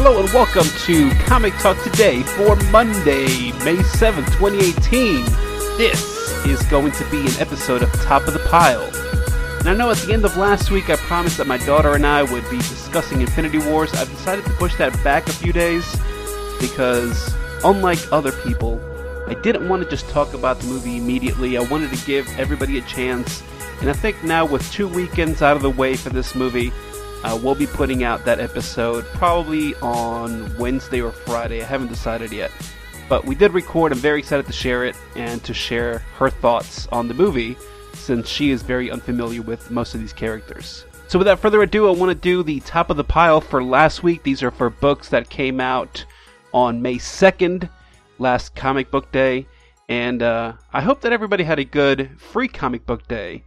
Hello and welcome to Comic Talk Today for Monday, May 7th, 2018. This is going to be an episode of Top of the Pile. And I know at the end of last week I promised that my daughter and I would be discussing Infinity Wars. I've decided to push that back a few days because, unlike other people, I didn't want to just talk about the movie immediately. I wanted to give everybody a chance. And I think now with 2 weekends out of the way for this movie, we'll be putting out that episode probably on Wednesday or Friday. I haven't decided yet. But we did record. I'm very excited to share it and to share her thoughts on the movie, since she is very unfamiliar with most of these characters. So without further ado, I want to do the top of the pile for last week. These are for books that came out on May 2nd, last comic book day. And I hope that everybody had a good free comic book day.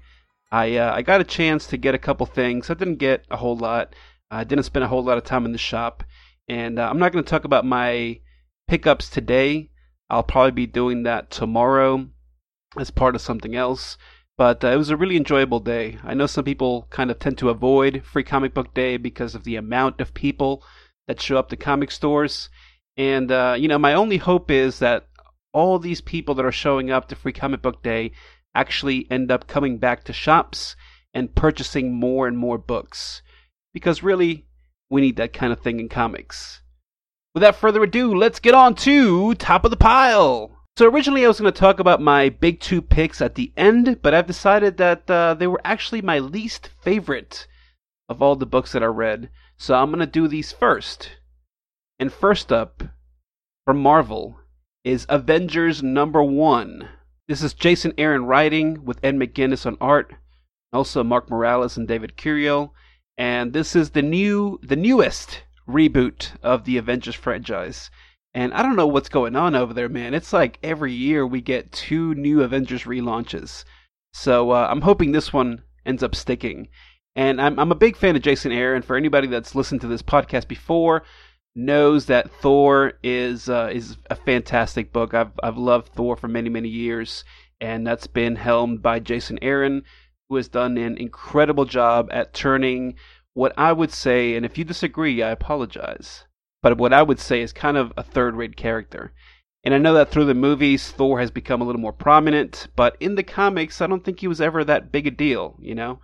I got a chance to get a couple things. I didn't get a whole lot. I didn't spend a whole lot of time in the shop. And I'm not going to talk about my pickups today. I'll probably be doing that tomorrow as part of something else. But it was a really enjoyable day. I know some people kind of tend to avoid Free Comic Book Day because of the amount of people that show up to comic stores. And, my only hope is that all these people that are showing up to Free Comic Book Day actually end up coming back to shops and purchasing more and more books. Because really, we need that kind of thing in comics. Without further ado, let's get on to Top of the Pile! So originally I was going to talk about my big two picks at the end, but I've decided that they were actually my least favorite of all the books that I read. So I'm going to do these first. And first up, from Marvel, is Avengers #1. This is Jason Aaron writing with Ed McGuinness on art, also Mark Morales and David Curiel, and this is the newest reboot of the Avengers franchise. And I don't know what's going on over there, man. It's like every year we get 2 new Avengers relaunches. So I'm hoping this one ends up sticking. And I'm a big fan of Jason Aaron. For anybody that's listened to this podcast before, knows that Thor is a fantastic book. I've loved Thor for many, many years, and that's been helmed by Jason Aaron, who has done an incredible job at turning what I would say, and if you disagree, I apologize, but what I would say is kind of a third-rate character. And I know that through the movies, Thor has become a little more prominent, but in the comics, I don't think he was ever that big a deal,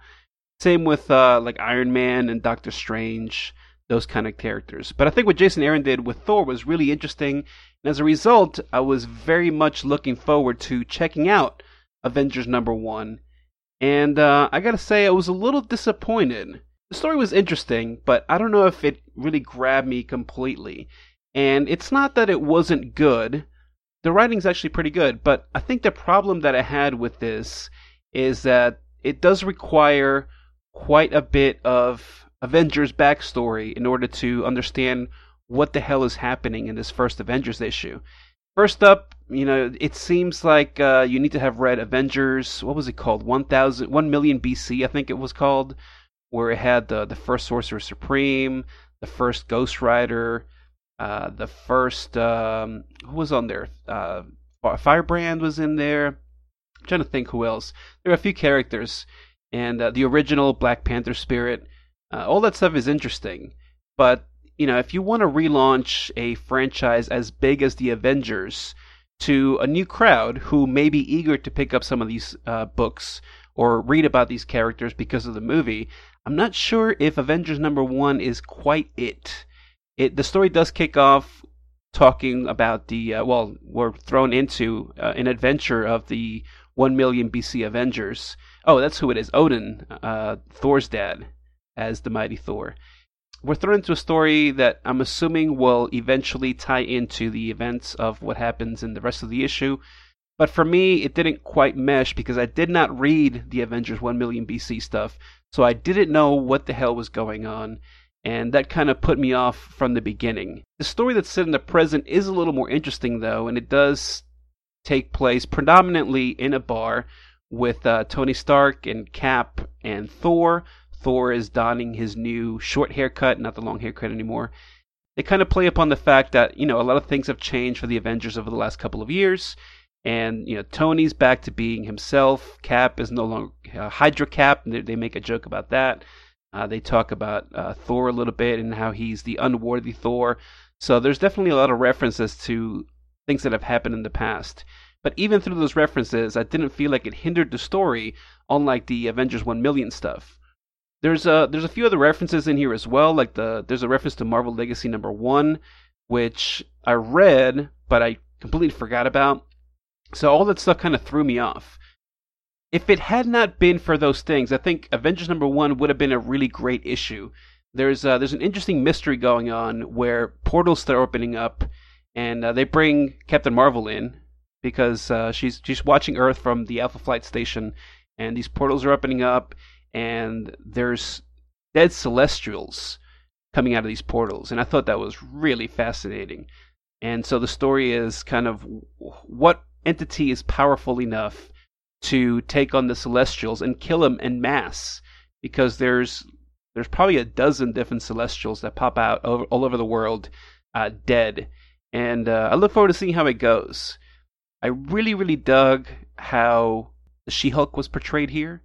Same with like Iron Man and Doctor Strange, those kind of characters. But I think what Jason Aaron did with Thor was really interesting, and as a result, I was very much looking forward to checking out Avengers #1. And I gotta say, I was a little disappointed. The story was interesting, but I don't know if it really grabbed me completely. And it's not that it wasn't good. The writing's actually pretty good, but I think the problem that I had with this is that it does require quite a bit of Avengers backstory in order to understand what the hell is happening in this first Avengers issue. First up, it seems like you need to have read Avengers, what was it called? 1 million BC, I think it was called, where it had the first Sorcerer Supreme, the first Ghost Rider, the first, who was on there? Firebrand was in there. I'm trying to think who else. There are a few characters, and the original Black Panther Spirit. All that stuff is interesting, but if you want to relaunch a franchise as big as the Avengers to a new crowd who may be eager to pick up some of these books or read about these characters because of the movie, I'm not sure if Avengers #1 is quite it. The story does kick off talking about we're thrown into an adventure of the 1 million BC Avengers. Oh, that's who it is, Odin, Thor's dad, as the mighty Thor. We're thrown into a story that I'm assuming will eventually tie into the events of what happens in the rest of the issue. But for me, it didn't quite mesh because I did not read the Avengers 1 million BC stuff, so I didn't know what the hell was going on, and that kind of put me off from the beginning. The story that's set in the present is a little more interesting, though, and it does take place predominantly in a bar with Tony Stark and Cap and Thor. Thor is donning his new short haircut, not the long haircut anymore. They kind of play upon the fact that, a lot of things have changed for the Avengers over the last couple of years. And, Tony's back to being himself. Cap is no longer Hydra Cap. They make a joke about that. They talk about Thor a little bit and how he's the unworthy Thor. So there's definitely a lot of references to things that have happened in the past. But even through those references, I didn't feel like it hindered the story, unlike the Avengers 1 million stuff. There's a few other references in here as well, like there's a reference to Marvel Legacy #1, which I read, but I completely forgot about. So all that stuff kind of threw me off. If it had not been for those things, I think Avengers #1 would have been a really great issue. There's an interesting mystery going on where portals start opening up, and they bring Captain Marvel in because she's watching Earth from the Alpha Flight station, and these portals are opening up, and there's dead Celestials coming out of these portals, and I thought that was really fascinating. And so the story is kind of what entity is powerful enough to take on the Celestials and kill them en masse, because there's probably a dozen different Celestials that pop out all over the world, dead. And I look forward to seeing how it goes. I really, really dug how the She-Hulk was portrayed here.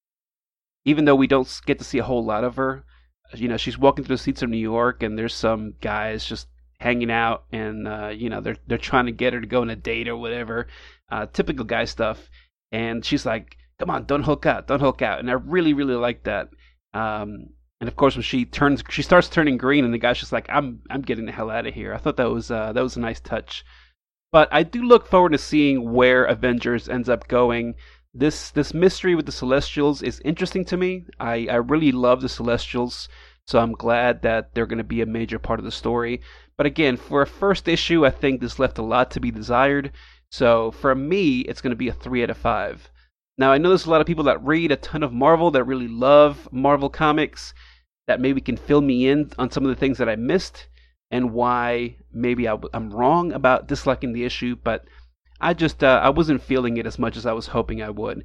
Even though we don't get to see a whole lot of her, you know, she's walking through the streets of New York, and there's some guys just hanging out, and you know, they're trying to get her to go on a date or whatever, typical guy stuff. And she's like, "Come on, don't Hulk out, don't Hulk out," and I really, really like that. And of course, when she starts turning green, and the guy's just like, "I'm getting the hell out of here." I thought that was a nice touch. But I do look forward to seeing where Avengers ends up going. This mystery with the Celestials is interesting to me. I really love the Celestials, so I'm glad that they're going to be a major part of the story. But again, for a first issue, I think this left a lot to be desired. So for me, it's going to be a 3 out of 5. Now, I know there's a lot of people that read a ton of Marvel, that really love Marvel comics, that maybe can fill me in on some of the things that I missed and why maybe I'm wrong about disliking the issue, but I wasn't feeling it as much as I was hoping I would.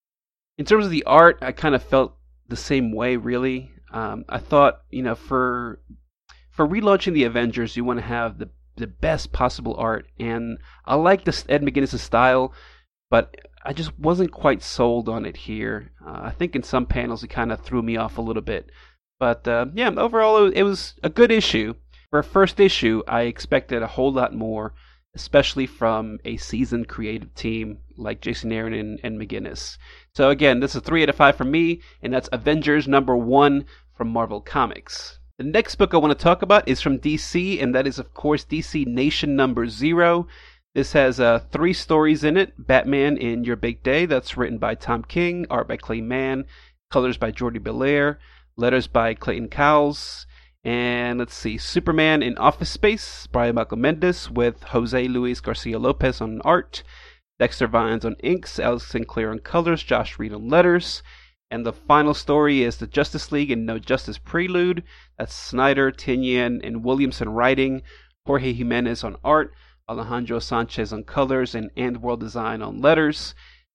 In terms of the art, I kind of felt the same way, really. I thought, you know, for relaunching the Avengers, you want to have the best possible art, and I like this Ed McGuinness' style, but I just wasn't quite sold on it here. I think in some panels it kind of threw me off a little bit. But yeah, overall it was a good issue. For a first issue, I expected a whole lot more, especially from a seasoned creative team like Jason Aaron and McGuinness. So again, this is a 3 out of 5 from me, and that's Avengers #1 from Marvel Comics. The next book I want to talk about is from DC, and that is, of course, DC Nation #0. This has 3 stories in it. Batman in Your Big Day, that's written by Tom King, art by Clay Mann, colors by Jordi Belair, letters by Clayton Cowles. And let's see, Superman in Office Space, Brian Michael Mendes with Jose Luis Garcia Lopez on art, Dexter Vines on inks, Alex Sinclair on colors, Josh Reed on letters. And the final story is the Justice League and No Justice Prelude. That's Snyder, Tynion, and Williamson writing, Jorge Jimenez on art, Alejandro Sanchez on colors, and World Design on letters.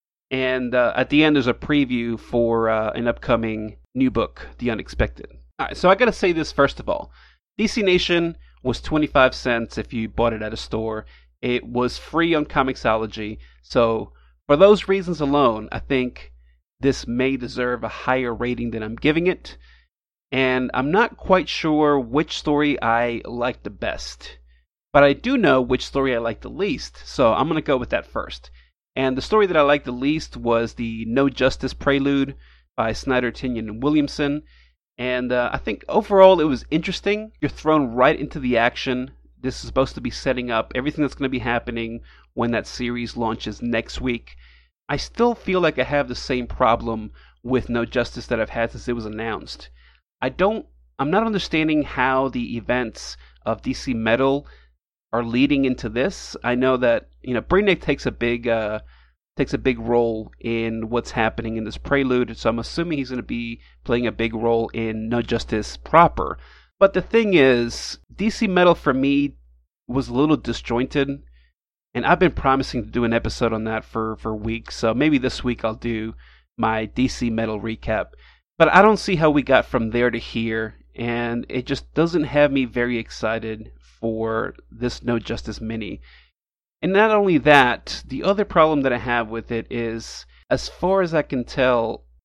And at the end, there's a preview for an upcoming new book, The Unexpected. All right, so I got to say this first of all. DC Nation was 25 cents if you bought it at a store. It was free on Comixology. So for those reasons alone, I think this may deserve a higher rating than I'm giving it. And I'm not quite sure which story I like the best. But I do know which story I like the least. So I'm going to go with that first. And the story that I liked the least was the No Justice Prelude by Snyder, Tynion, and Williamson. And I think overall it was interesting. You're thrown right into the action. This is supposed to be setting up everything that's going to be happening when that series launches next week. I still feel like I have the same problem with No Justice that I've had since it was announced. I'm not understanding how the events of DC Metal are leading into this. I know that, you know, Brainiac takes a big role in what's happening in this prelude, so I'm assuming he's going to be playing a big role in No Justice proper. But the thing is, DC Metal for me was a little disjointed, and I've been promising to do an episode on that for weeks, so maybe this week I'll do my DC Metal recap. But I don't see how we got from there to here, and it just doesn't have me very excited for this No Justice mini. And not only that, the other problem that I have with it is, as far as I can tell,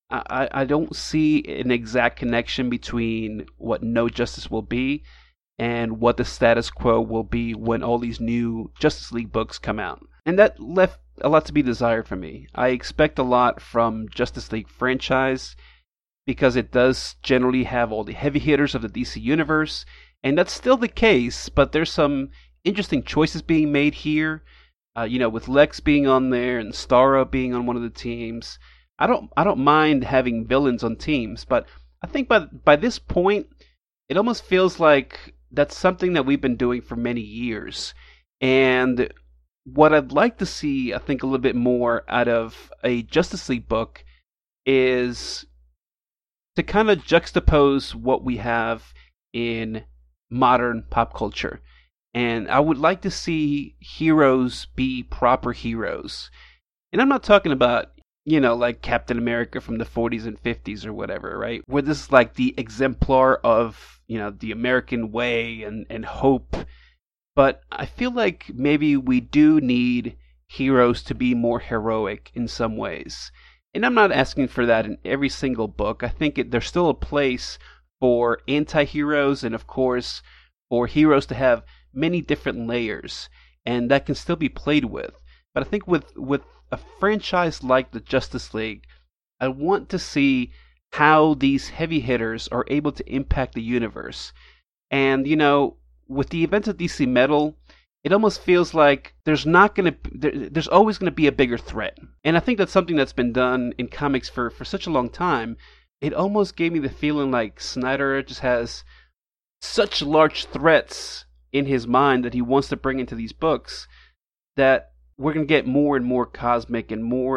I don't see an exact connection between what No Justice will be and what the status quo will be when all these new Justice League books come out. And that left a lot to be desired for me. I expect a lot from Justice League franchise because it does generally have all the heavy hitters of the DC universe, and that's still the case, but there's some interesting choices being made here. With Lex being on there and Starro being on one of the teams. I don't mind having villains on teams, but I think by this point, it almost feels like that's something that we've been doing for many years. And what I'd like to see, I think, a little bit more out of a Justice League book is to kind of juxtapose what we have in modern pop culture. And I would like to see heroes be proper heroes. And I'm not talking about, like Captain America from the 40s and 50s or whatever, right? Where this is like the exemplar of, the American way and hope. But I feel like maybe we do need heroes to be more heroic in some ways. And I'm not asking for that in every single book. I think there's still a place for anti-heroes and, of course, for heroes to have many different layers, and that can still be played with. But I think with a franchise like the Justice League, I want to see how these heavy hitters are able to impact the universe. And, with the events of DC Metal, it almost feels like there's always going to be a bigger threat. And I think that's something that's been done in comics for such a long time. It almost gave me the feeling like Snyder just has such large threats in his mind that he wants to bring into these books that we're going to get more and more cosmic and more,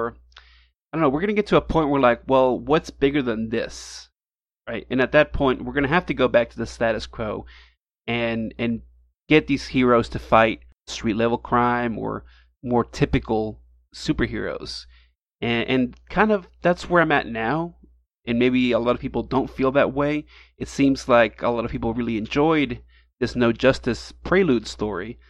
I don't know, we're going to get to a point where like, well, what's bigger than this? Right? And at that point, we're going to have to go back to the status quo and get these heroes to fight street level crime or more typical superheroes. And kind of that's where I'm at now. And maybe a lot of people don't feel that way. It seems like a lot of people really enjoyed this No Justice prelude story.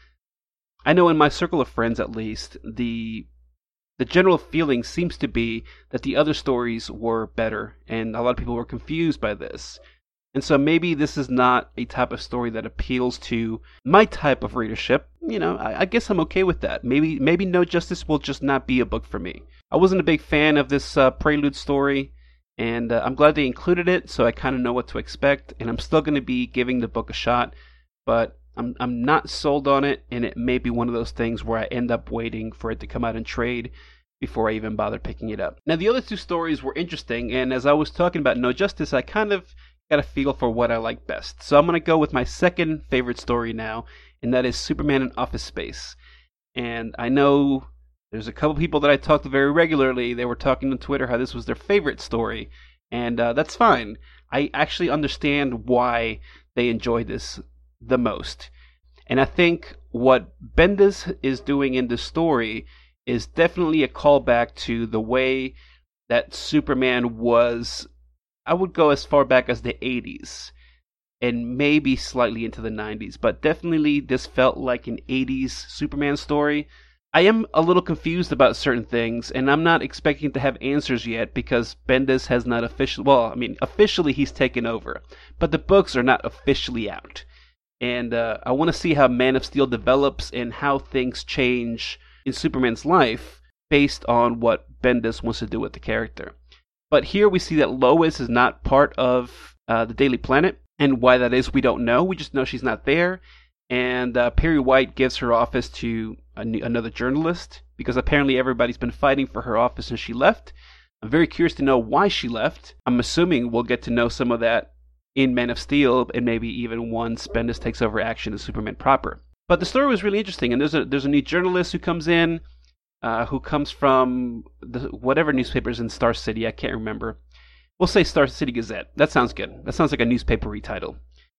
I know in my circle of friends, at least, the general feeling seems to be that the other stories were better, and a lot of people were confused by this. And so maybe this is not a type of story that appeals to my type of readership. I guess I'm okay with that. Maybe No Justice will just not be a book for me. I wasn't a big fan of this prelude story, and I'm glad they included it, so I kind of know what to expect, and I'm still going to be giving the book a shot, but I'm not sold on it, and it may be one of those things where I end up waiting for it to come out in trade before I even bother picking it up. Now, the other two stories were interesting, and as I was talking about No Justice, I kind of got a feel for what I like best. So I'm going to go with my second favorite story now, and that is Superman in Office Space. And I know there's a couple people that I talk to very regularly. They were talking on Twitter how this was their favorite story, and that's fine. I actually understand why they enjoy this the most. And I think what Bendis is doing in this story is definitely a callback to the way that Superman was. I would go as far back as the 80s and maybe slightly into the 90s, but definitely this felt like an 80s Superman story. I am a little confused about certain things, and I'm not expecting to have answers yet because Bendis has not officially he's taken over, but the books are not officially out. And I want to see how Man of Steel develops and how things change in Superman's life based on what Bendis wants to do with the character. But here we see that Lois is not part of the Daily Planet, and why that is we don't know. We just know she's not there. And Perry White gives her office to another journalist because apparently everybody's been fighting for her office since she left. I'm very curious to know why she left. I'm assuming we'll get to know some of that in Man of Steel, and maybe even once Bendis takes over action as Superman proper. But the story was really interesting, and there's a new journalist who comes in, who comes from whatever newspapers in Star City. I can't remember. We'll say Star City Gazette. That sounds good. That sounds like a newspaper title.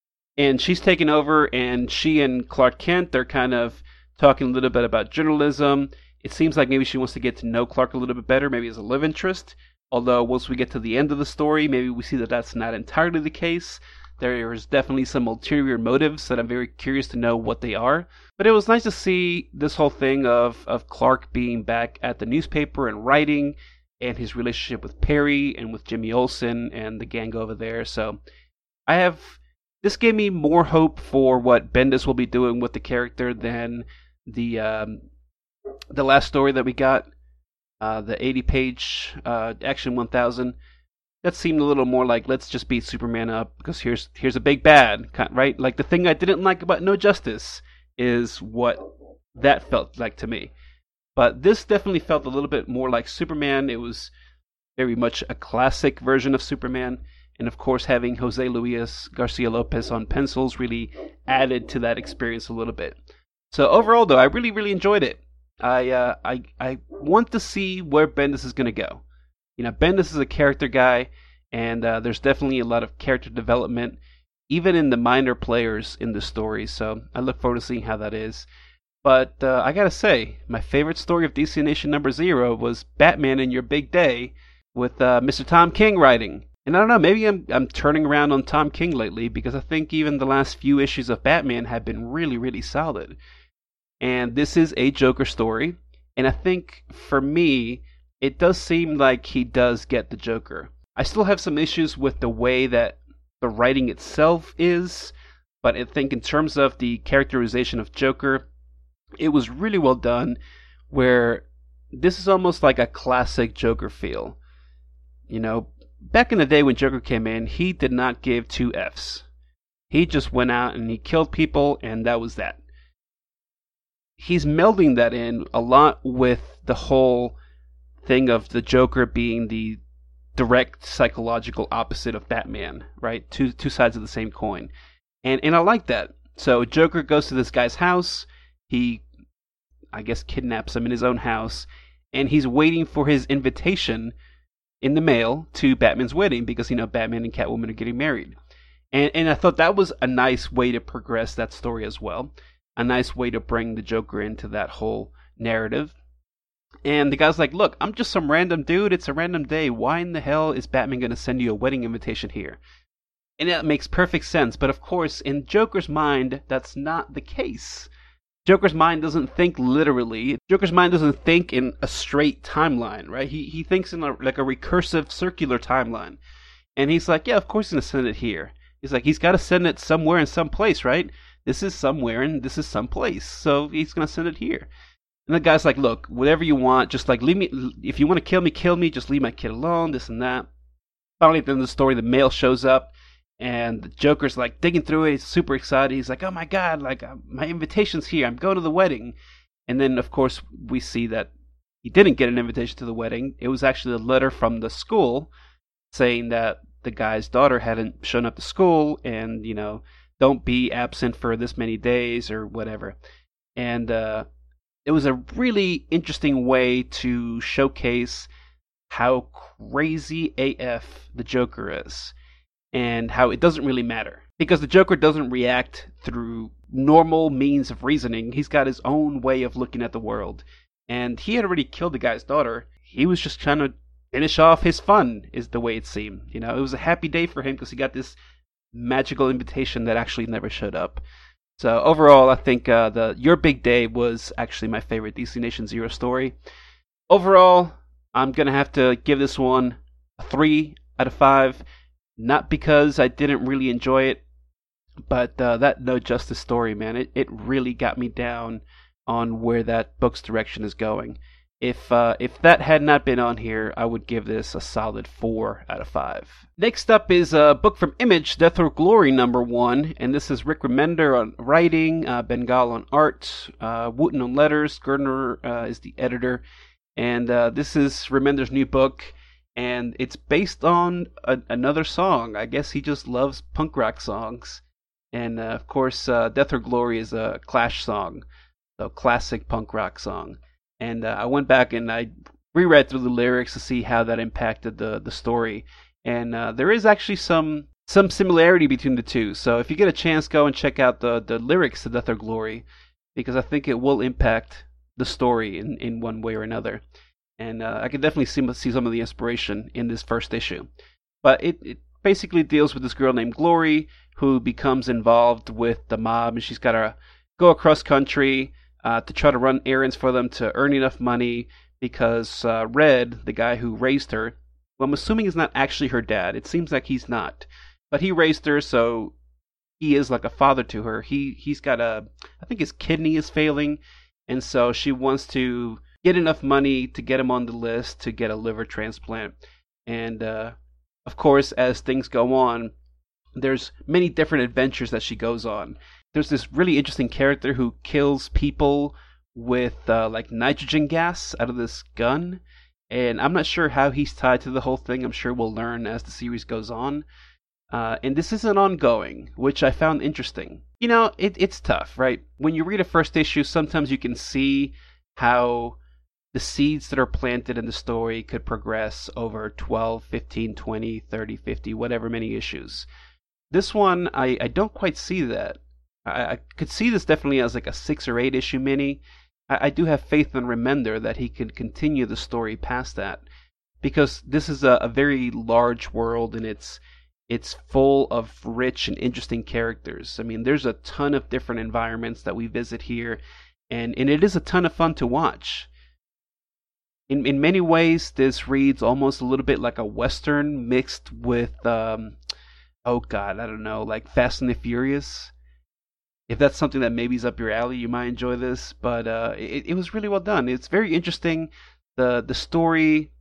And she's taken over, and she and Clark Kent, they're kind of talking a little bit about journalism. It seems like maybe she wants to get to know Clark a little bit better, maybe as a love interest. Although once we get to the end of the story, maybe we see that that's not entirely the case. There is definitely some ulterior motives that I'm very curious to know what they are. But it was nice to see this whole thing of Clark being back at the newspaper and writing. and his relationship with Perry and with Jimmy Olsen and the gang over there. So this gave me more hope for what Bendis will be doing with the character than the last story that we got, the 80-page Action 1000. That seemed a little more like, let's just beat Superman up because here's a big bad, right? Like, the thing I didn't like about No Justice is what that felt like to me. But this definitely felt a little bit more like Superman. It was very much a classic version of Superman. And of course, having Jose Luis Garcia Lopez on pencils really added to that experience a little bit. So overall, though, I really, really enjoyed it. I want to see where Bendis is going to go. You know, Bendis is a character guy, and there's definitely a lot of character development, even in the minor players in the story. So I look forward to seeing how that is. But I gotta say, my favorite story of DC Nation number 0 was Batman in Your Big Day with Mr. Tom King writing. And I don't know, maybe I'm turning around on Tom King lately because I think even the last few issues of Batman have been really, really solid. And this is a Joker story, and I think for me, it does seem like he does get the Joker. I still have some issues with the way that the writing itself is, but I think in terms of the characterization of Joker, it was really well done, where this is almost like a classic Joker feel. You know, back in the day when Joker came in, he did not give two Fs. He just went out and he killed people, and that was that. He's melding that in a lot with the whole thing of the Joker being the direct psychological opposite of Batman, right? Two sides of the same coin. And I like that. So Joker goes to this guy's house. He, I guess, kidnaps him in his own house, and he's waiting for his invitation in the mail to Batman's wedding because, you know, Batman and Catwoman are getting married. And I thought that was a nice way to progress that story as well. A nice way to bring the Joker into that whole narrative. And the guy's like, look, I'm just some random dude. It's a random day. Why in the hell is Batman going to send you a wedding invitation here? And that makes perfect sense. But of course, in Joker's mind, that's not the case. Joker's mind doesn't think literally. Joker's mind doesn't think in a straight timeline, right? He thinks in like a recursive circular timeline. And he's like, yeah, of course he's going to send it here. He's like, he's got to send it somewhere in some place, right? This is somewhere and this is some place. So he's going to send it here. And the guy's like, look, whatever you want, just like leave me. If you want to kill me, just leave my kid alone, this and that. Finally, at the end of the story, the mail shows up. And the Joker's like digging through it. He's super excited. He's like, oh my God, like my invitation's here. I'm going to the wedding. And then, of course, we see that he didn't get an invitation to the wedding. It was actually a letter from the school saying that the guy's daughter hadn't shown up to school and, you know, don't be absent for this many days or whatever. And it was a really interesting way to showcase how crazy AF the Joker is. And how it doesn't really matter. Because the Joker doesn't react through normal means of reasoning. He's got his own way of looking at the world. And he had already killed the guy's daughter. He was just trying to finish off his fun, is the way it seemed. You know, it was a happy day for him because he got this magical invitation that actually never showed up. So overall, I think the Your Big Day was actually my favorite DC Nation Zero story. Overall, I'm going to have to give this one a 3 out of 5. Not because I didn't really enjoy it, but that No Justice story, man, it really got me down on where that book's direction is going. If that had not been on here, I would give this a solid 4 out of 5. Next up is a book from Image, Death or Glory #1, and this is Rick Remender on writing, Bengal on art, Wooten on letters, Gardner is the editor, and this is Remender's new book. And it's based on another song. I guess he just loves punk rock songs. And of course, Death or Glory is a Clash song, a classic punk rock song. And I went back and I reread through the lyrics to see how that impacted the story. And there is actually some similarity between the two. So if you get a chance, go and check out the lyrics to Death or Glory, because I think it will impact the story in one way or another. And I can definitely see some of the inspiration in this first issue. But it basically deals with this girl named Glory who becomes involved with the mob. And she's got to go across country to try to run errands for them to earn enough money, because Red, the guy who raised her, well, I'm assuming is not actually her dad. It seems like he's not, but he raised her, so he is like a father to her. He's got I think his kidney is failing, and so she wants to get enough money to get him on the list to get a liver transplant. And of course, as things go on, there's many different adventures that she goes on. There's this really interesting character who kills people with like nitrogen gas out of this gun, and I'm not sure how he's tied to the whole thing. I'm sure we'll learn as the series goes on. And this is an ongoing, which I found interesting. You know, it's tough, right? When you read a first issue, sometimes you can see how the seeds that are planted in the story could progress over 12, 15, 20, 30, 50, whatever many issues. This one, I don't quite see that. I could see this definitely as like a 6 or 8 issue mini. I do have faith in Remender that he can continue the story past that, because this is a very large world, and it's full of rich and interesting characters. I mean, there's a ton of different environments that we visit here, and it is a ton of fun to watch. In many ways, this reads almost a little bit like a Western mixed with, oh God, I don't know, like Fast and the Furious. If that's something that maybe is up your alley, you might enjoy this. But it was really well done. It's very interesting. The story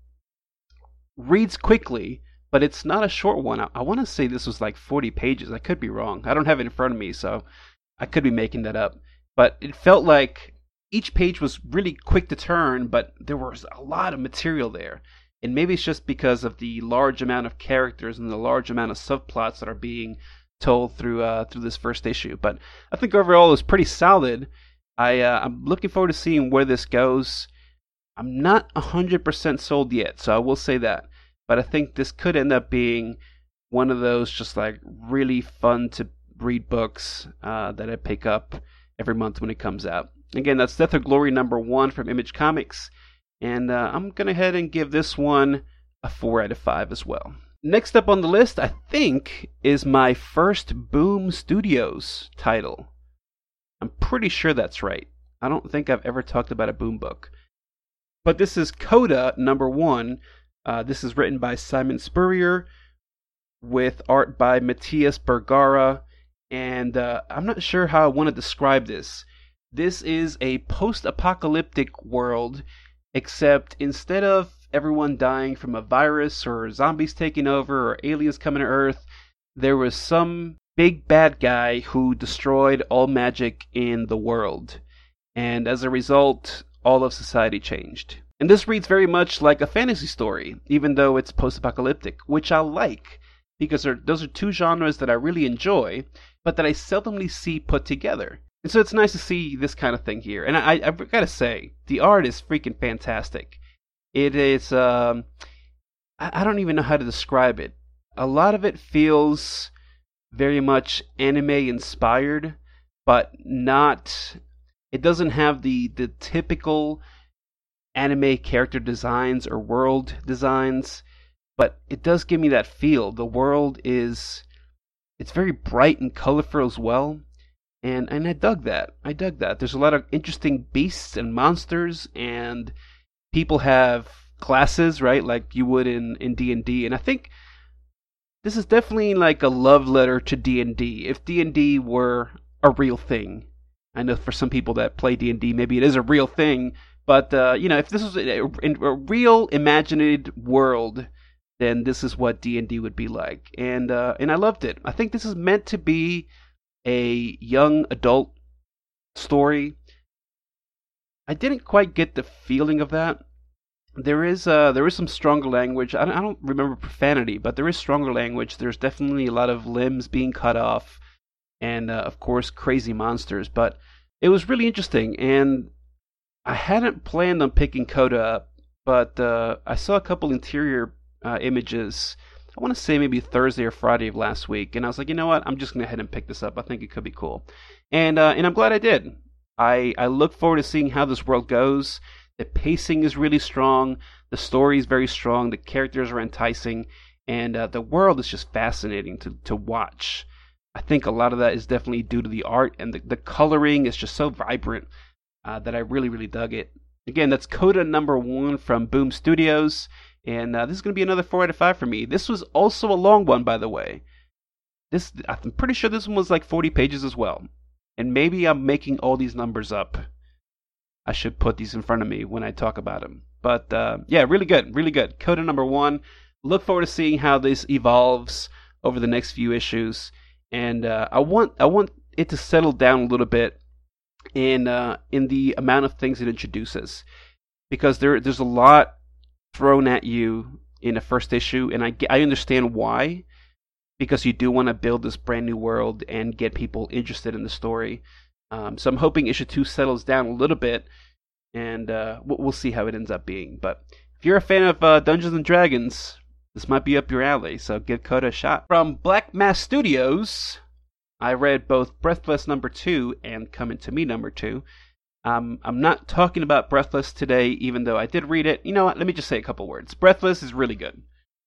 reads quickly, but it's not a short one. I want to say this was like 40 pages. I could be wrong. I don't have it in front of me, so I could be making that up. But it felt like each page was really quick to turn, but there was a lot of material there. And maybe it's just because of the large amount of characters and the large amount of subplots that are being told through this first issue. But I think overall it's pretty solid. I'm looking forward to seeing where this goes. I'm not 100% sold yet, so I will say that. But I think this could end up being one of those just like really fun to read books that I pick up every month when it comes out. Again, that's Death or Glory #1 from Image Comics. And I'm going to head and give this one a 4 out of 5 as well. Next up on the list, I think, is my first Boom Studios title. I'm pretty sure that's right. I don't think I've ever talked about a Boom book. But this is Coda #1. This is written by Simon Spurrier with art by Matthias Bergara. And I'm not sure how I want to describe this. This is a post-apocalyptic world, except instead of everyone dying from a virus or zombies taking over or aliens coming to Earth, there was some big bad guy who destroyed all magic in the world. And as a result, all of society changed. And this reads very much like a fantasy story, even though it's post-apocalyptic, which I like, because those are two genres that I really enjoy, but that I seldomly see put together. And so it's nice to see this kind of thing here. And I've got to say, the art is freaking fantastic. It is, I don't even know how to describe it. A lot of it feels very much anime inspired, but not, it doesn't have the typical anime character designs or world designs, but it does give me that feel. The world it's very bright and colorful as well. And I dug that. There's a lot of interesting beasts and monsters, and people have classes, right, like you would in D&D. And I think this is definitely like a love letter to D&D. If D&D were a real thing, I know for some people that play D&D, maybe it is a real thing. But if this was a real imagined world, then this is what D&D would be like. And I loved it. I think this is meant to be a young adult story. I didn't quite get the feeling of that. There is some stronger language. I don't remember profanity, but there is stronger language. There's definitely a lot of limbs being cut off, and of course crazy monsters. But it was really interesting, and I hadn't planned on picking Coda up, but I saw a couple interior images. I want to say maybe Thursday or Friday of last week, and I was like, you know what? I'm just going to head and pick this up. I think it could be cool. And I'm glad I did. I look forward to seeing how this world goes. The pacing is really strong. The story is very strong. The characters are enticing. And the world is just fascinating to watch. I think a lot of that is definitely due to the art, and the coloring is just so vibrant that I really, really dug it. Again, that's Coda number 1 from Boom Studios, and this is going to be another 4 out of 5 for me. This was also a long one, by the way. I'm pretty sure this one was like 40 pages as well. And maybe I'm making all these numbers up. I should put these in front of me when I talk about them. But yeah, really good, really good. Coda number 1. Look forward to seeing how this evolves over the next few issues. And I want it to settle down a little bit in the amount of things it introduces, because there's a lot thrown at you in the first issue, and I understand why, because you do want to build this brand new world and get people interested in the story. So I'm hoping issue 2 settles down a little bit, and we'll see how it ends up being. But if you're a fan of Dungeons and Dragons, this might be up your alley, so give Coda a shot. From Black Mask Studios, I read both Breathless number 2 and Coming to Me number 2. I'm not talking about Breathless today, even though I did read it. You know what? Let me just say a couple words. Breathless is really good.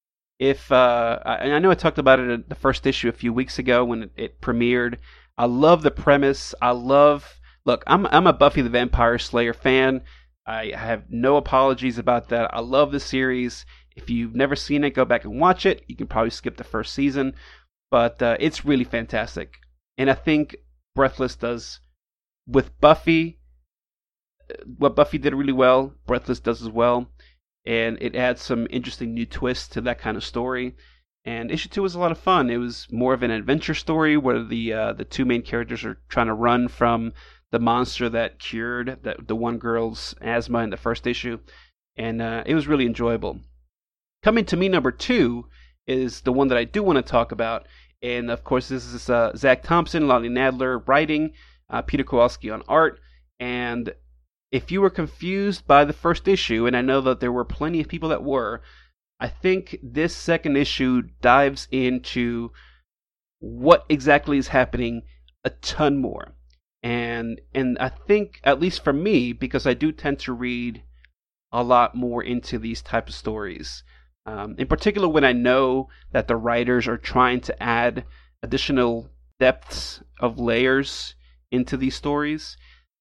I know I talked about it in the first issue a few weeks ago when it premiered. I love the premise. Look, I'm a Buffy the Vampire Slayer fan. I have no apologies about that. I love the series. If you've never seen it, go back and watch it. You can probably skip the first season, but it's really fantastic. And I think Breathless does with Buffy what Buffy did really well. Breathless does as well, and it adds some interesting new twists to that kind of story. And issue 2 was a lot of fun. It was more of an adventure story where the two main characters are trying to run from the monster that cured the one girl's asthma in the first issue, and it was really enjoyable. Coming to Me number 2 is the one that I do want to talk about, and of course this is Zach Thompson, Lonnie Nadler writing, Peter Kowalski on art. And if you were confused by the first issue, and I know that there were plenty of people that were, I think this second issue dives into what exactly is happening a ton more. And I think, at least for me, because I do tend to read a lot more into these type of stories, in particular when I know that the writers are trying to add additional depths of layers into these stories,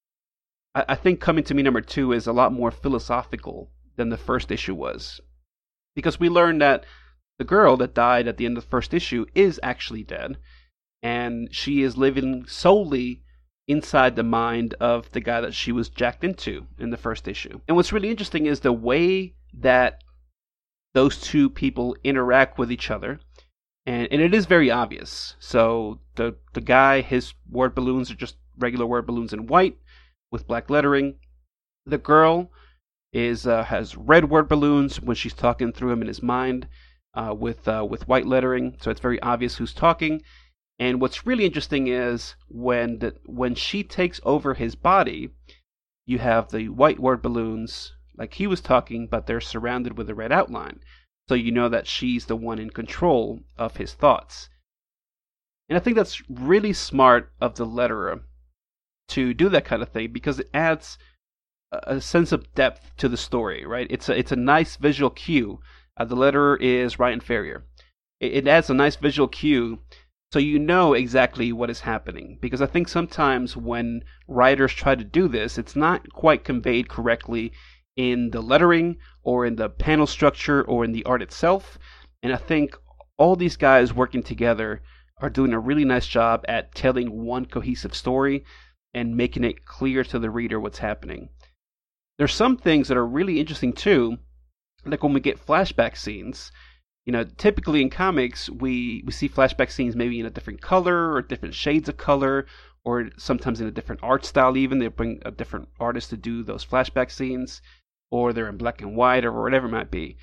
I think Coming to Me number 2 is a lot more philosophical than the first issue was. Because we learned that the girl that died at the end of the first issue is actually dead, and she is living solely inside the mind of the guy that she was jacked into in the first issue. And what's really interesting is the way that those two people interact with each other, and it is very obvious. So the guy, his word balloons are just regular word balloons in white with black lettering. The girl has red word balloons when she's talking through him in his mind, with white lettering, so it's very obvious who's talking. And what's really interesting is when she takes over his body, you have the white word balloons like he was talking, but they're surrounded with a red outline, so you know that she's the one in control of his thoughts. And I think that's really smart of the letterer to do that kind of thing, because it adds a sense of depth to the story, right? It's a nice visual cue. The letterer is Ryan Ferrier. It adds a nice visual cue, so you know exactly what is happening. Because I think sometimes when writers try to do this, it's not quite conveyed correctly in the lettering, or in the panel structure, or in the art itself. And I think all these guys working together are doing a really nice job at telling one cohesive story and making it clear to the reader what's happening. There's some things that are really interesting too, like when we get flashback scenes. You know, typically in comics, we see flashback scenes maybe in a different color or different shades of color, or sometimes in a different art style even. They bring a different artist to do those flashback scenes, or they're in black and white, or whatever it might be.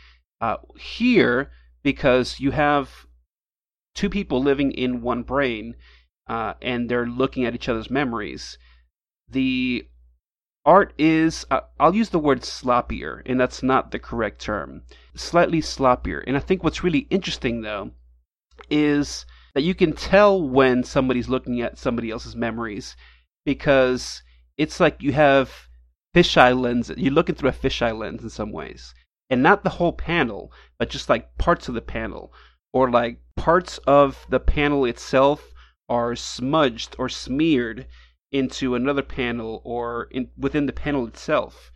Here, because you have two people living in one brain, and they're looking at each other's memories, the art is, I'll use the word sloppier, and that's not the correct term. Slightly sloppier. And I think what's really interesting, though, is that you can tell when somebody's looking at somebody else's memories, because it's like you have fisheye lens. You're looking through a fisheye lens in some ways. And not the whole panel, but just like parts of the panel. Or like parts of the panel itself are smudged or smeared into another panel, or within the panel itself.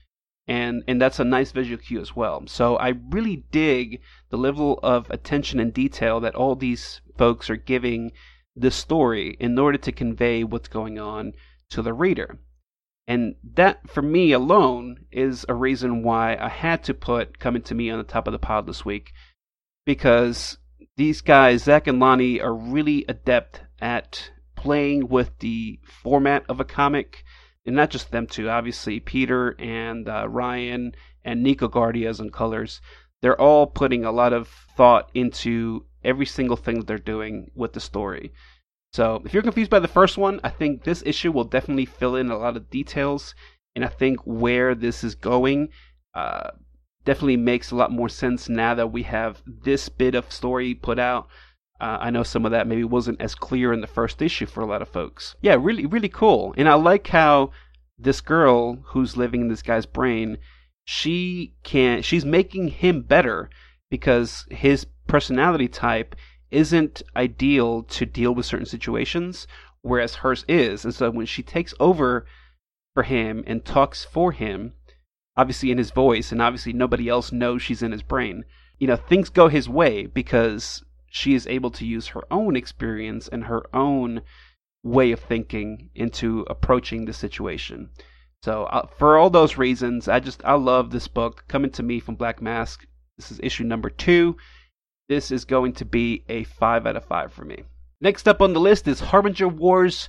and that's a nice visual cue as well. So I really dig the level of attention and detail that all these folks are giving the story in order to convey what's going on to the reader. And that, for me alone, is a reason why I had to put Coming to Me on the top of the pile this week, because these guys, Zach and Lonnie, are really adept at playing with the format of a comic. And not just them two, obviously Peter and Ryan and Nico Guardias on colors. They're all putting a lot of thought into every single thing that they're doing with the story. So if you're confused by the first one, I think this issue will definitely fill in a lot of details, and I think where this is going definitely makes a lot more sense now that we have this bit of story put out. I know some of that maybe wasn't as clear in the first issue for a lot of folks. Yeah, really, really cool. And I like how this girl who's living in this guy's brain, she's making him better because his personality type isn't ideal to deal with certain situations, whereas hers is. And so when she takes over for him and talks for him, obviously in his voice, and obviously nobody else knows she's in his brain, things go his way because she is able to use her own experience and her own way of thinking into approaching the situation. So for all those reasons, I love this book, Coming to Me from Black Mask. This is issue number 2. This is going to be a 5 out of 5 for me. Next up on the list is Harbinger Wars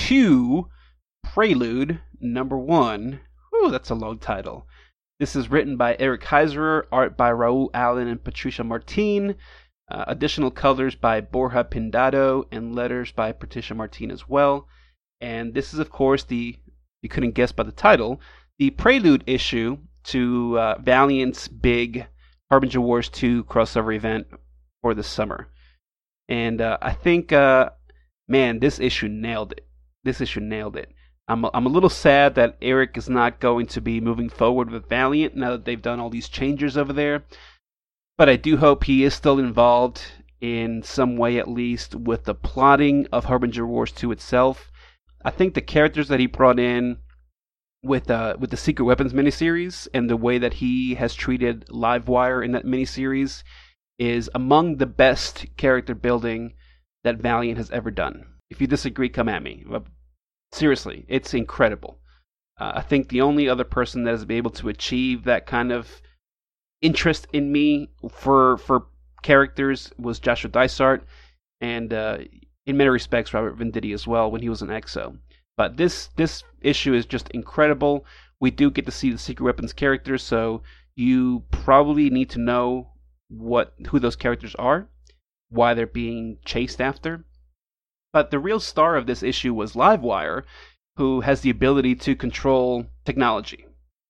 2 Prelude number 1. Whew, that's a long title. This is written by Eric Heiserer, art by Raul Allen and Patricia Martin. Additional colors by Borja Pindado and letters by Patricia Martin as well. And this is, of course, you couldn't guess by the title, the prelude issue to Valiant's big Harbinger Wars 2 crossover event for the summer. And I think, this issue nailed it. This issue nailed it. I'm a little sad that Eric is not going to be moving forward with Valiant now that they've done all these changes over there. But I do hope he is still involved in some way, at least, with the plotting of Harbinger Wars 2 itself. I think the characters that he brought in with the Secret Weapons miniseries and the way that he has treated Livewire in that miniseries is among the best character building that Valiant has ever done. If you disagree, come at me. Seriously, it's incredible. I think the only other person that has been able to achieve that kind of interest in me for characters was Joshua Dysart, and in many respects Robert Venditti as well when he was in EXO. But this issue is just incredible. We do get to see the Secret Weapons characters, so you probably need to know who those characters are, why they're being chased after. But the real star of this issue was Livewire, who has the ability to control technology.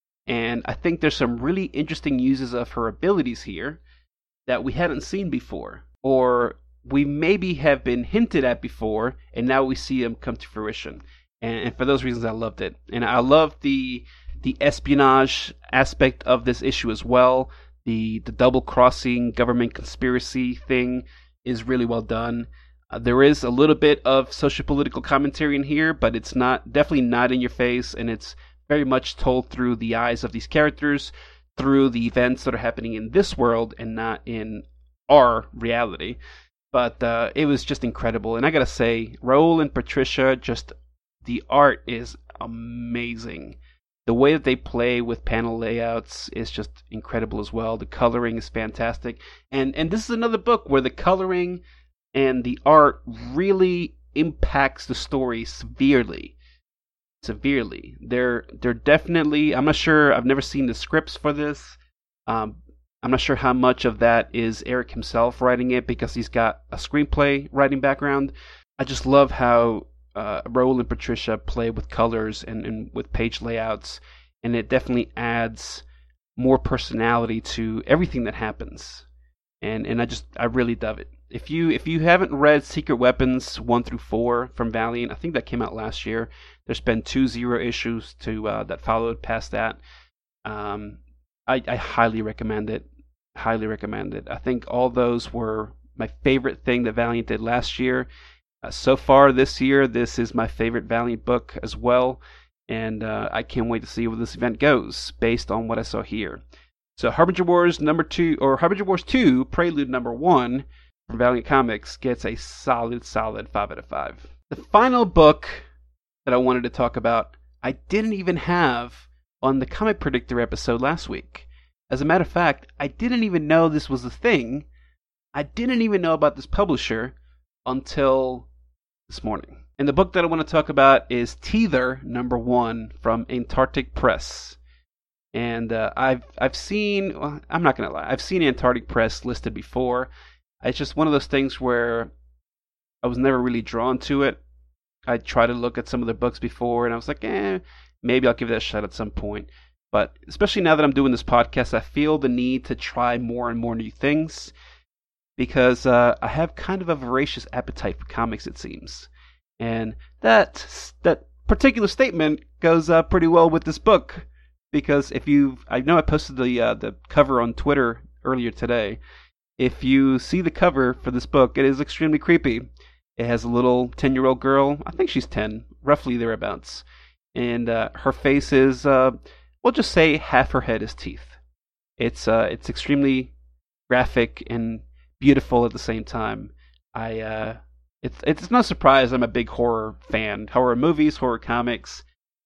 And I think there's some really interesting uses of her abilities here that we hadn't seen before, or we maybe have been hinted at before, and now we see them come to fruition. And for those reasons, I loved it. And I love the espionage aspect of this issue as well. The double-crossing government conspiracy thing is really well done. There is a little bit of socio-political commentary in here, but it's definitely not in your face, and it's very much told through the eyes of these characters, through the events that are happening in this world and not in our reality. But it was just incredible. And I gotta say, Raul and Patricia, the art is amazing. The way that they play with panel layouts is just incredible as well. The coloring is fantastic. And this is another book where the coloring and the art really impacts the story severely. They're definitely, I'm not sure, I've never seen the scripts for this. I'm not sure how much of that is Eric himself writing it because he's got a screenplay writing background. I just love how Raul and Patricia play with colors and with page layouts, and it definitely adds more personality to everything that happens. And I really love it. If you haven't read Secret Weapons 1 through 4 from Valiant, I think that came out last year. There's been 2 zero issues that followed past that. I highly recommend it. Highly recommend it. I think all those were my favorite thing that Valiant did last year. So far this year, this is my favorite Valiant book as well. and I can't wait to see where this event goes based on what I saw here. So Harbinger Wars number 2, or Harbinger Wars 2, Prelude number 1 from Valiant Comics gets a solid 5 out of 5. The final book that I wanted to talk about, I didn't even have on the Comic Predictor episode last week. As a matter of fact, I didn't even know this was a thing. I didn't even know about this publisher until this morning. And the book that I want to talk about is Teether number 1 from Antarctic Press. And I've seen, well, I'm not going to lie, I've seen Antarctic Press listed before. It's just one of those things where I was never really drawn to it. I tried to look at some of their books before, and I was like, maybe I'll give that a shot at some point. But especially now that I'm doing this podcast, I feel the need to try more and more new things, because I have kind of a voracious appetite for comics, it seems. And that particular statement goes pretty well with this book. Because I know I posted the cover on Twitter earlier today. If you see the cover for this book, it is extremely creepy. It has a little 10-year-old girl. I think she's 10, roughly thereabouts. And her face is, we'll just say half her head is teeth. It's extremely graphic and beautiful at the same time. It's no surprise I'm a big horror fan. Horror movies, horror comics,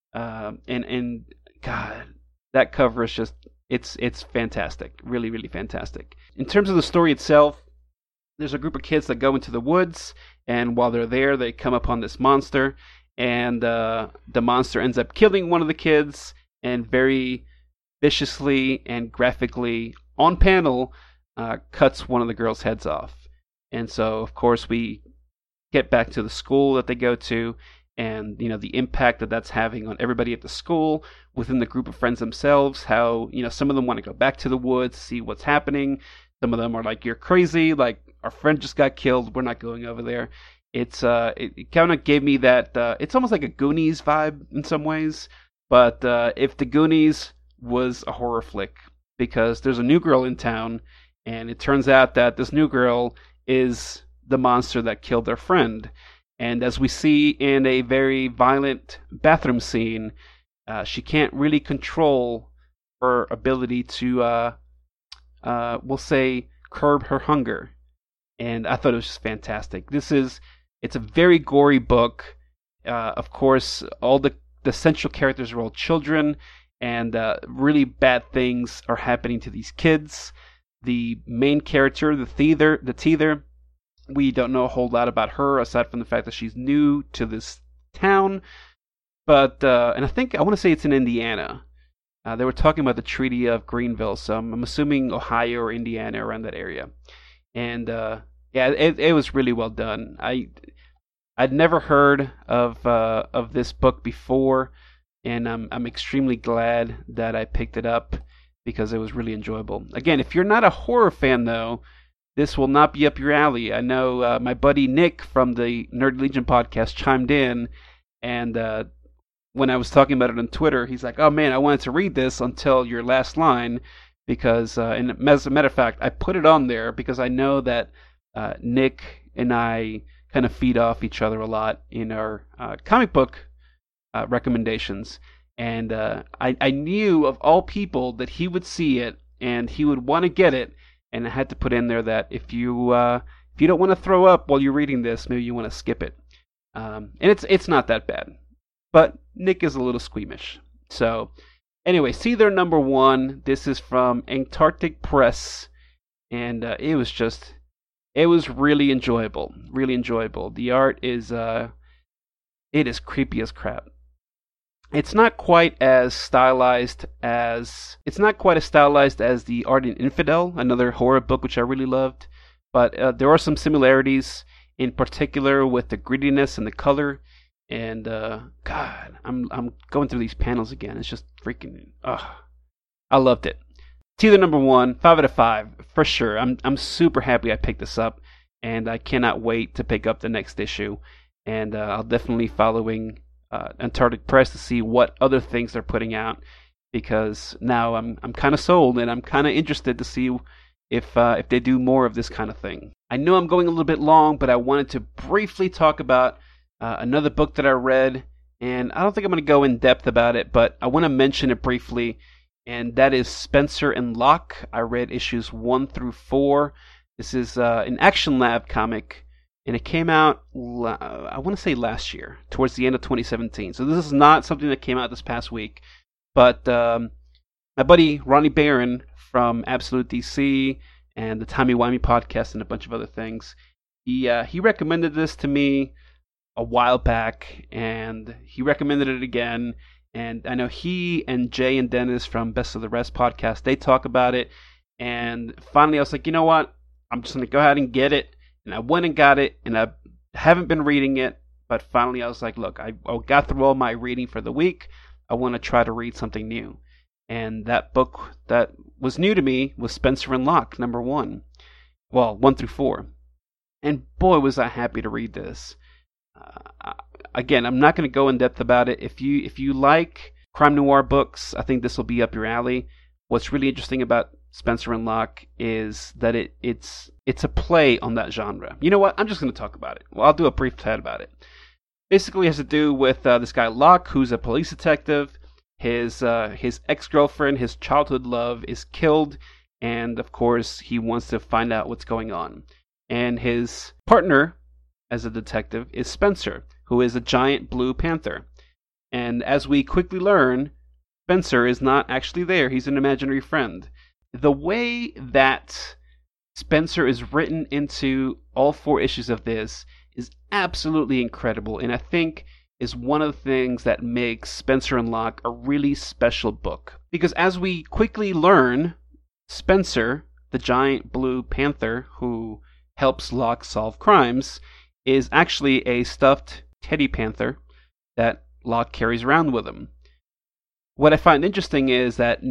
and God, that cover is just, it's fantastic. Really, really fantastic. In terms of the story itself, there's a group of kids that go into the woods, and while they're there, they come upon this monster, and the monster ends up killing one of the kids, and very viciously and graphically, on panel, cuts one of the girls' heads off. And so, of course, we get back to the school that they go to, and the impact that that's having on everybody at the school, within the group of friends themselves, how some of them want to go back to the woods, see what's happening. Some of them are like, you're crazy, like our friend just got killed, we're not going over there. It kind of gave me that, it's almost like a Goonies vibe in some ways, but if the Goonies was a horror flick, because there's a new girl in town, and it turns out that this new girl is the monster that killed their friend. And as we see in a very violent bathroom scene, she can't really control her ability to, we'll say, curb her hunger. And I thought it was just fantastic. It's a very gory book. Of course, all the central characters are all children, and really bad things are happening to these kids. The main character, the Teether, we don't know a whole lot about her, aside from the fact that she's new to this town. But, and I want to say it's in Indiana. They were talking about the Treaty of Greenville, so I'm assuming Ohio or Indiana, around that area. And, it was really well done. I'd never heard of this book before, and I'm extremely glad that I picked it up, because it was really enjoyable. Again, if you're not a horror fan, though, this will not be up your alley. I know my buddy Nick from the Nerd Legion podcast chimed in, and when I was talking about it on Twitter, he's like, oh man, I wanted to read this until your last line, because, and as a matter of fact, I put it on there because I know that Nick and I kind of feed off each other a lot in our comic book recommendations. And I knew, of all people, that he would see it and he would want to get it. And I had to put in there that if you don't want to throw up while you're reading this, maybe you want to skip it. And it's not that bad, but Nick is a little squeamish. So anyway, Teether number 1. This is from Antarctic Press, and it was really enjoyable. Really enjoyable. The art is it is creepy as crap. It's not quite as stylized as The Art in Infidel, another horror book which I really loved. But there are some similarities, in particular with the grittiness and the color. And God, I'm going through these panels again. It's just freaking. I loved it. Teether number 1, 5 out of 5 for sure. I'm super happy I picked this up, and I cannot wait to pick up the next issue. And I'll definitely following Antarctic Press to see what other things they're putting out, because now I'm kind of sold, and I'm kind of interested to see if they do more of this kind of thing. I know I'm going a little bit long, but I wanted to briefly talk about another book that I read, And I don't think I'm going to go in depth about it, but I want to mention it briefly, and that is Spencer and Locke. I read issues 1 through 4. This is an Action Lab comic, and it came out, I want to say last year, towards the end of 2017. So this is not something that came out this past week, but my buddy Ronnie Barron from Absolute DC and the Timey Wimey podcast and a bunch of other things, he recommended this to me a while back, and he recommended it again. And I know he and Jay and Dennis from Best of the Rest podcast, they talk about it. And finally I was like, you know what? I'm just going to go ahead and get it. And I went and got it, and I haven't been reading it. But finally I was like, look, I got through all my reading for the week. I want to try to read something new. And that book that was new to me was Spencer and Locke, number 1. Well, 1 through 4. And boy, was I happy to read this. Again, I'm not going to go in depth about it. If you like crime noir books, I think this will be up your alley. What's really interesting about Spencer and Locke is that it's a play on that genre. You know what? I'm just going to talk about it. Well, I'll do a brief chat about it. Basically, it has to do with this guy Locke, who's a police detective. His ex-girlfriend, his childhood love, is killed, and of course, he wants to find out what's going on. And his partner as a detective is Spencer, who is a giant blue panther. And as we quickly learn, Spencer is not actually there. He's an imaginary friend. The way that Spencer is written into all 4 issues of this is absolutely incredible, and I think is one of the things that makes Spencer and Locke a really special book. Because as we quickly learn, Spencer, the giant blue panther who helps Locke solve crimes, is actually a stuffed teddy panther that Locke carries around with him. What I find interesting is that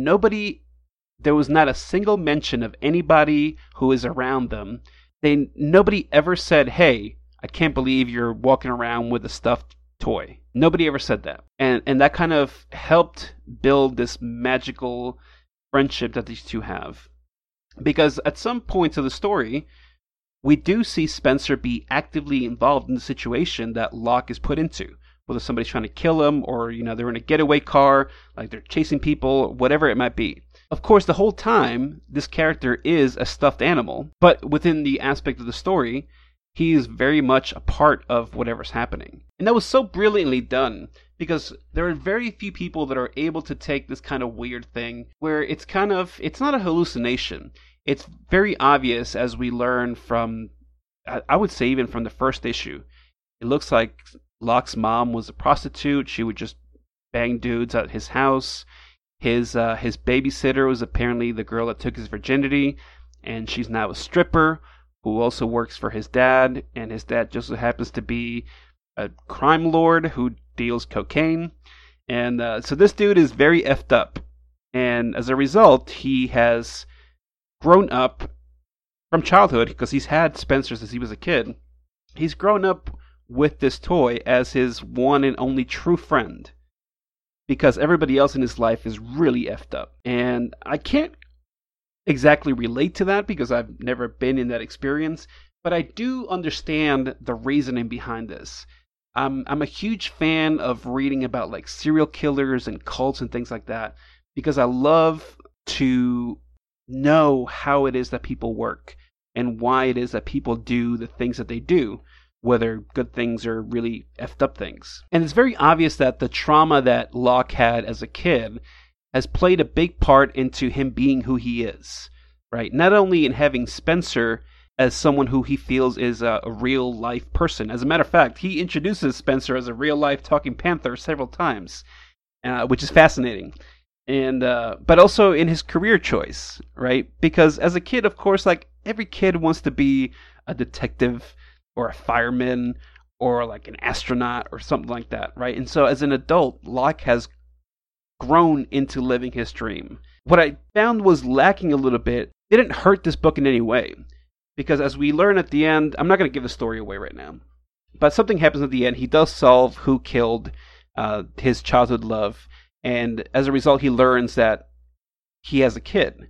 there was not a single mention of anybody who is around them. Nobody ever said, hey, I can't believe you're walking around with a stuffed toy. Nobody ever said that. And that kind of helped build this magical friendship that these two have. Because at some points of the story, we do see Spencer be actively involved in the situation that Locke is put into. Whether somebody's trying to kill him, or they're in a getaway car, like they're chasing people, whatever it might be. Of course, the whole time, this character is a stuffed animal, but within the aspect of the story, he is very much a part of whatever's happening. And that was so brilliantly done, because there are very few people that are able to take this kind of weird thing, where it's not a hallucination. It's very obvious, as we learn from, I would say even from the first issue. It looks like Locke's mom was a prostitute. She would just bang dudes at his house. His babysitter was apparently the girl that took his virginity, and she's now a stripper who also works for his dad, and his dad just so happens to be a crime lord who deals cocaine. And so this dude is very effed up, and as a result, he has grown up from childhood, because he's had Spencer since he was a kid. He's grown up with this toy as his one and only true friend, because everybody else in his life is really effed up. And I can't exactly relate to that because I've never been in that experience, but I do understand the reasoning behind this. I'm a huge fan of reading about like serial killers and cults and things like that, because I love to know how it is that people work and why it is that people do the things that they do, whether good things or really effed up things. And it's very obvious that the trauma that Locke had as a kid has played a big part into him being who he is, right? Not only in having Spencer as someone who he feels is a real life person. As a matter of fact, he introduces Spencer as a real life talking panther several times, which is fascinating. And but also in his career choice, right? Because as a kid, of course, like every kid wants to be a detective or a fireman or like an astronaut or something like that, right? And so as an adult, Locke has grown into living his dream. What I found was lacking a little bit. It didn't hurt this book in any way, because as we learn at the end, I'm not going to give the story away right now, but something happens at the end. He does solve who killed his childhood love, and as a result, he learns that he has a kid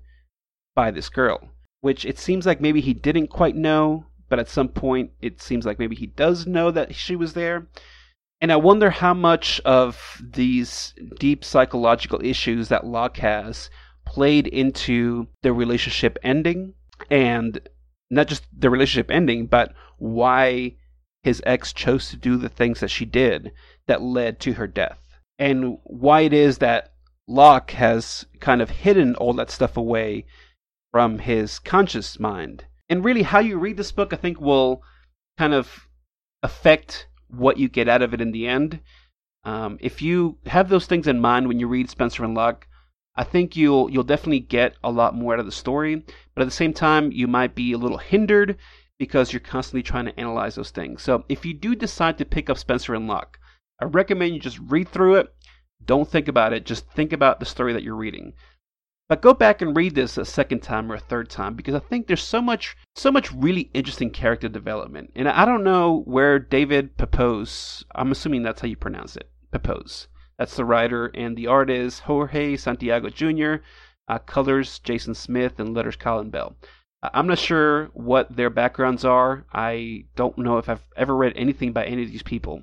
by this girl, which it seems like maybe he didn't quite know, but at some point it seems like maybe he does know that she was there. And I wonder how much of these deep psychological issues that Locke has played into their relationship ending, and not just the relationship ending, but why his ex chose to do the things that she did that led to her death, and why it is that Locke has kind of hidden all that stuff away from his conscious mind. And really, how you read this book, I think, will kind of affect what you get out of it in the end. If you have those things in mind when you read Spencer and Locke, I think you'll definitely get a lot more out of the story. But at the same time, you might be a little hindered because you're constantly trying to analyze those things. So if you do decide to pick up Spencer and Locke, I recommend you just read through it. Don't think about it. Just think about the story that you're reading. But go back and read this a second time or a third time, because I think there's so much really interesting character development. And I don't know where David Pepose, I'm assuming that's how you pronounce it, Pepose. That's the writer, and the art is Jorge Santiago Jr., colors Jason Smith, and letters Colin Bell. I'm not sure what their backgrounds are. I don't know if I've ever read anything by any of these people.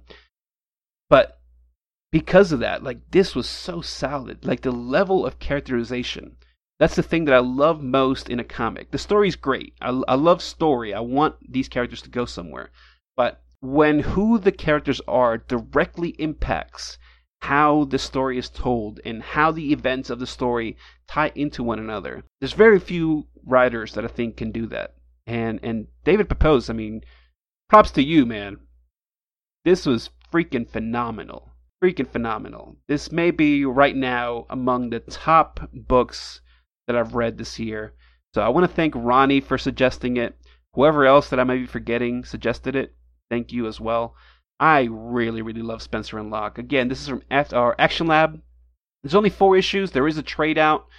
But because of that, like, this was so solid. Like, the level of characterization, that's the thing that I love most in a comic. The story's great. I love story. I want these characters to go somewhere. But when who the characters are directly impacts how the story is told and how the events of the story tie into one another, there's very few writers that I think can do that. And David Pepose, I mean, props to you, man. This was freaking phenomenal. Freaking phenomenal. This may be right now among the top books that I've read this year. So I want to thank Ronnie for suggesting it. Whoever else that I may be forgetting suggested it, thank you as well. I really, really love Spencer and Locke. Again, this is from our Action Lab. There's only 4 issues. There is a trade out.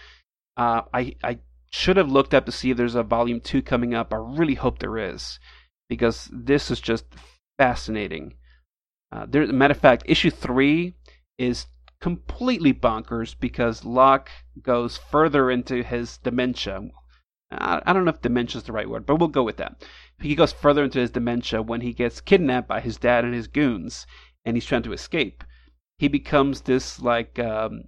I should have looked up to see if there's a volume 2 coming up. I really hope there is, because this is just fascinating. Matter of fact, issue 3 is completely bonkers because Locke goes further into his dementia. I don't know if dementia is the right word, but we'll go with that. He goes further into his dementia when he gets kidnapped by his dad and his goons, and he's trying to escape. He becomes this like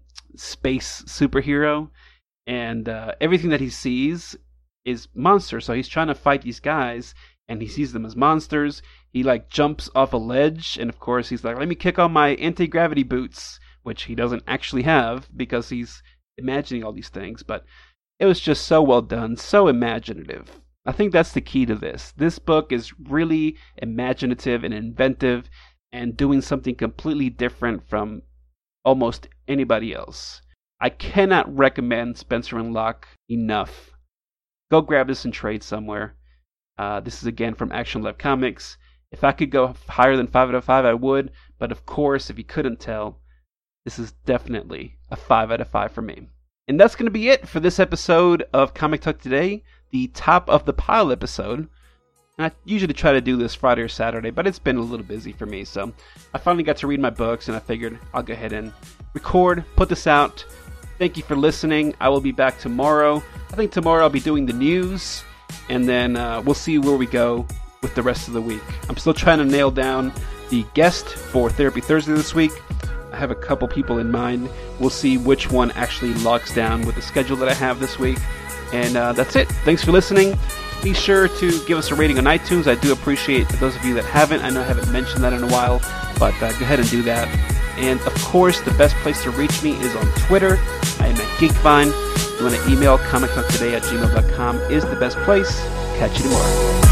space superhero, and everything that he sees is monsters. So he's trying to fight these guys, and he sees them as monsters. He like jumps off a ledge, and of course he's like, let me kick on my anti-gravity boots, which he doesn't actually have because he's imagining all these things. But it was just so well done, so imaginative. I think that's the key to this. This book is really imaginative and inventive and doing something completely different from almost anybody else. I cannot recommend Spencer and Locke enough. Go grab this in trade somewhere. This is again from Action Lab Comics. If I could go higher than 5 out of 5, I would. But of course, if you couldn't tell, this is definitely a 5 out of 5 for me. And that's going to be it for this episode of Comic Talk Today, the top of the pile episode. And I usually try to do this Friday or Saturday, but it's been a little busy for me. So I finally got to read my books, and I figured I'll go ahead and record, put this out. Thank you for listening. I will be back tomorrow. I think tomorrow I'll be doing the news, and then we'll see where we go with the rest of the week. I'm still trying to nail down the guest for Therapy Thursday this week. I have a couple people in mind. We'll see which one actually locks down with the schedule that I have this week. And that's it. Thanks for listening. Be sure to give us a rating on iTunes. I do appreciate those of you that haven't. I know I haven't mentioned that in a while, but go ahead and do that. And of course, the best place to reach me is on Twitter. I am at Geekvine. If you want to email comictalktoday@gmail.com is the best place. Catch you tomorrow.